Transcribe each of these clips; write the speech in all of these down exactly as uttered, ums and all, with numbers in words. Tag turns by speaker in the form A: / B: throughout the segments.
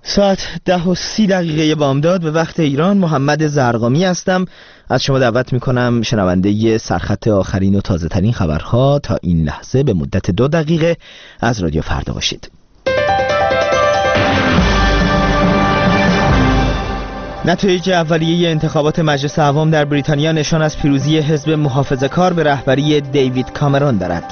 A: ساعت ده و سی دقیقه بامداد به وقت ایران. محمد زرقامی هستم. از شما دعوت میکنم شنونده سرخط آخرین و تازه ترین خبرها تا این لحظه به مدت دو دقیقه از رادیو فردا باشید. نتایج اولیه انتخابات مجلس عوام در بریتانیا نشان از پیروزی حزب محافظه‌کار به رهبری دیوید کامرون دارد.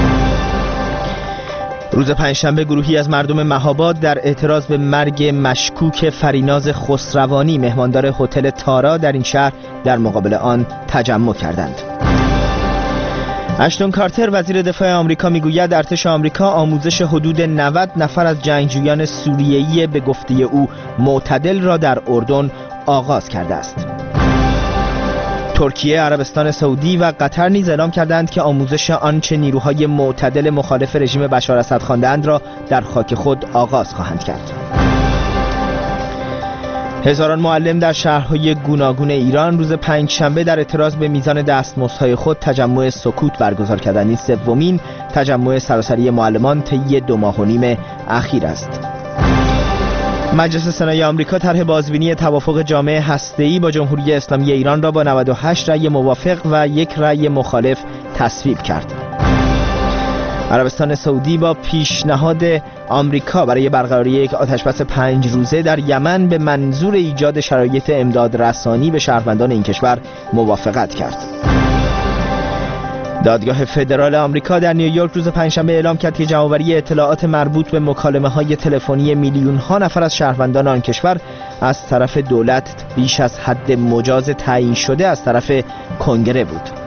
A: روز پنجشنبه گروهی از مردم مهاباد در اعتراض به مرگ مشکوک فریناز خسروانی مهماندار هتل تارا در این شهر در مقابل آن تجمع کردند. اشتون کارتر وزیر دفاع آمریکا میگوید ارتش آمریکا آموزش حدود نود نفر از جنگجویان سوریه‌ای به گفته او معتدل را در اردن آغاز کرده است. ترکیه، عربستان سعودی و قطر نیز اعلام کردند که آموزش آنچه نیروهای معتدل مخالف رژیم بشار اسد خواندند را در خاک خود آغاز خواهند کرد. هزاران معلم در شهرهای گوناگون ایران روز پنجشنبه در اعتراض به میزان دستمزدهای خود تجمع سکوت برگزار کردند. این سومین تجمع سراسری معلمان طی دو ماه و نیم اخیر است. مجلس سنای آمریکا طرح بازبینی توافق جامعه هسته‌ای با جمهوری اسلامی ایران را با نود و هشت رأی موافق و یک رأی مخالف تصویب کرد. عربستان سعودی با پیشنهاد آمریکا برای برقراری یک آتشبس پنج روزه در یمن به منظور ایجاد شرایط امداد رسانی به شهروندان این کشور موافقت کرد. دادگاه فدرال آمریکا در نیویورک روز پنجشنبه اعلام کرد که جمع‌آوری اطلاعات مربوط به مکالمه‌های تلفنی میلیون‌ها نفر از شهروندان آن کشور از طرف دولت بیش از حد مجاز تعیین شده از طرف کنگره بود.